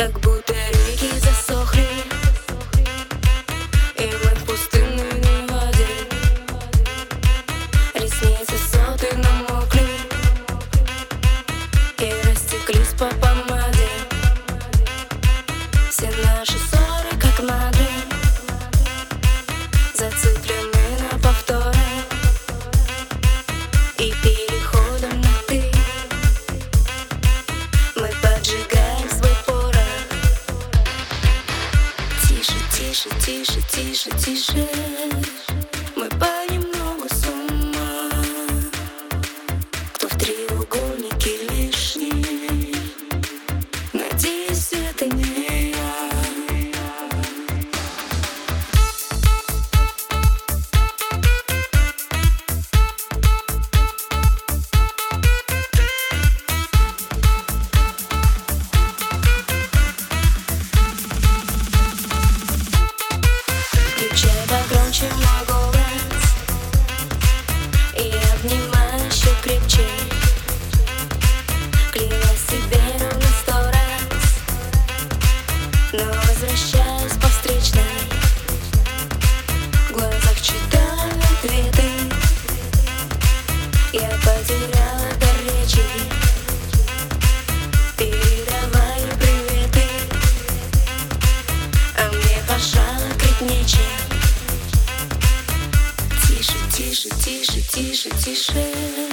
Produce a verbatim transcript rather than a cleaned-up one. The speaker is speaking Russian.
как будто реки засохли, и мы в пустынной воде. Ресницы соты намокли и растеклись по помаде. Все наши ссоры, как могли, зациклены на повторы и переходом на «ты». Мы поджигаем свой порох. Тише, тише, тише, тише, тише. Мы понемногу с ума. Кто в треугольнике лишний? Надеюсь, это не я. Погромче мой голос, и обнимаю еще крепче. Клянусь себе ровно сто раз, но возвращаюсь по встречной. В глазах читаю ответы. Я потеряла дар речи. Передавай приветы, а мне, пожалуй, крыть нечем. Тише, тише, тише, тише, тише.